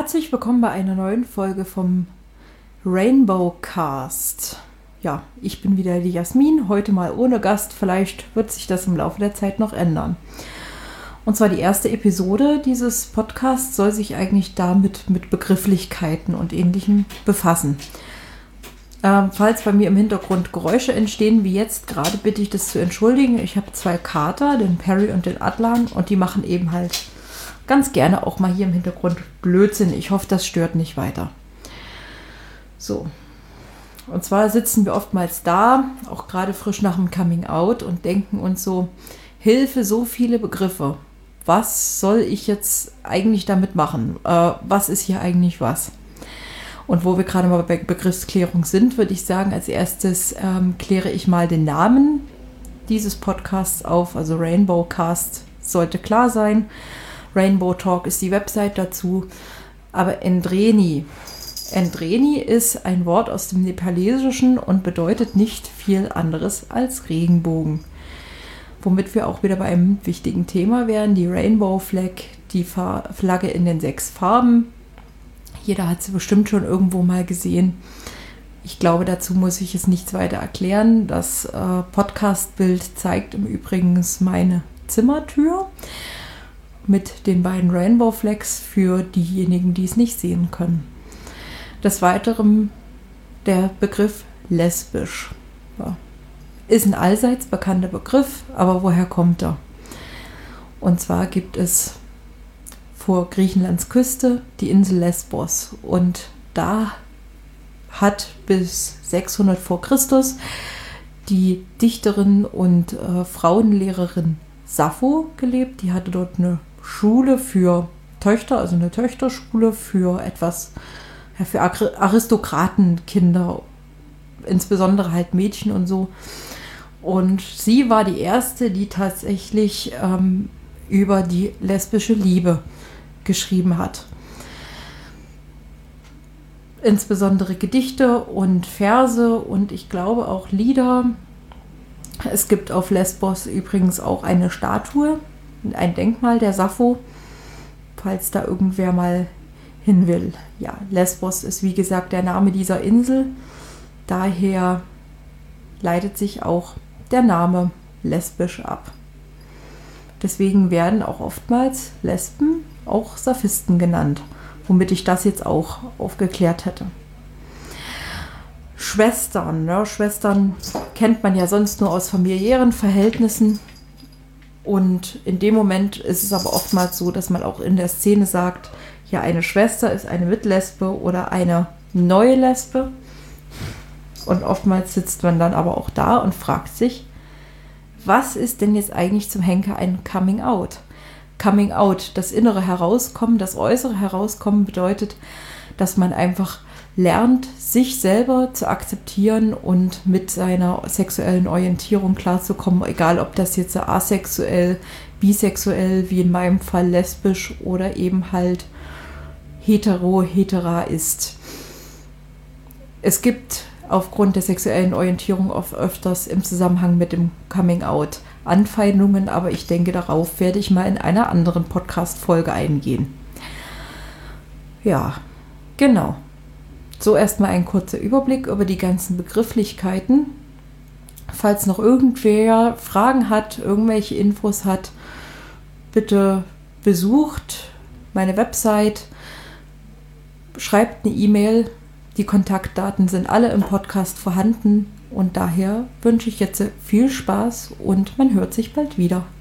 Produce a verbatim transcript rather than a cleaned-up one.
Herzlich willkommen bei einer neuen Folge vom Rainbow Cast. Ja, ich bin wieder die Jasmin, heute mal ohne Gast. Vielleicht wird sich das im Laufe der Zeit noch ändern. Und zwar die erste Episode dieses Podcasts soll sich eigentlich damit mit Begrifflichkeiten und Ähnlichem befassen. Ähm, falls bei mir im Hintergrund Geräusche entstehen, wie jetzt gerade, bitte ich das zu entschuldigen. Ich habe zwei Kater, den Perry und den Adlan, und die machen eben halt ganz gerne auch mal hier im Hintergrund Blödsinn. Ich hoffe, das stört nicht weiter. So. Und zwar sitzen wir oftmals da, auch gerade frisch nach dem Coming Out, und denken uns so, Hilfe, so viele Begriffe. Was soll ich jetzt eigentlich damit machen? Äh, was ist hier eigentlich was? Und wo wir gerade mal bei Begriffsklärung sind, würde ich sagen, als erstes ähm, kläre ich mal den Namen dieses Podcasts auf. Also Rainbow Cast sollte klar sein. Rainbow Talk ist die Website dazu. Aber Endreni. Endreni ist ein Wort aus dem Nepalesischen und bedeutet nicht viel anderes als Regenbogen. Womit wir auch wieder bei einem wichtigen Thema wären, die Rainbow Flag, die Flagge in den sechs Farben. Jeder hat sie bestimmt schon irgendwo mal gesehen. Ich glaube, dazu muss ich es nichts weiter erklären. Das äh, Podcast-Bild zeigt im Übrigen meine Zimmertür mit den beiden Rainbow Flags für diejenigen, die es nicht sehen können. Des Weiteren der Begriff lesbisch. Ja. Ist ein allseits bekannter Begriff, aber woher kommt er? Und zwar gibt es vor Griechenlands Küste die Insel Lesbos, und da hat bis sechshundert vor Christus die Dichterin und äh, Frauenlehrerin Sappho gelebt. Die hatte dort eine Schule für Töchter, also eine Töchterschule für etwas, ja, für Aristokratenkinder, insbesondere halt Mädchen und so. Und sie war die erste, die tatsächlich ähm, über die lesbische Liebe geschrieben hat. Insbesondere Gedichte und Verse und ich glaube auch Lieder. Es gibt auf Lesbos übrigens auch eine Statue, ein Denkmal der Sappho, falls da irgendwer mal hin will. Ja, Lesbos ist wie gesagt der Name dieser Insel. Daher leitet sich auch der Name lesbisch ab. Deswegen werden auch oftmals Lesben auch Sapphisten genannt, womit ich das jetzt auch aufgeklärt hätte. Schwestern, ne? Schwestern kennt man ja sonst nur aus familiären Verhältnissen, und in dem Moment ist es aber oftmals so, dass man auch in der Szene sagt, ja, eine Schwester ist eine Mitlesbe oder eine neue Lesbe, und oftmals sitzt man dann aber auch da und fragt sich, was ist denn jetzt eigentlich zum Henker ein Coming Out? Coming Out, das innere Herauskommen, das äußere Herauskommen bedeutet, dass man einfach lernt, sich selber zu akzeptieren und mit seiner sexuellen Orientierung klarzukommen, egal ob das jetzt asexuell, bisexuell, wie in meinem Fall lesbisch oder eben halt hetero, hetera ist. Es gibt aufgrund der sexuellen Orientierung oft öfters im Zusammenhang mit dem Coming Out Anfeindungen, aber ich denke, darauf werde ich mal in einer anderen Podcast-Folge eingehen. Ja, genau. So erstmal ein kurzer Überblick über die ganzen Begrifflichkeiten. Falls noch irgendwer Fragen hat, irgendwelche Infos hat, bitte besucht meine Website, schreibt eine E-Mail. Die Kontaktdaten sind alle im Podcast vorhanden, und daher wünsche ich jetzt viel Spaß und man hört sich bald wieder.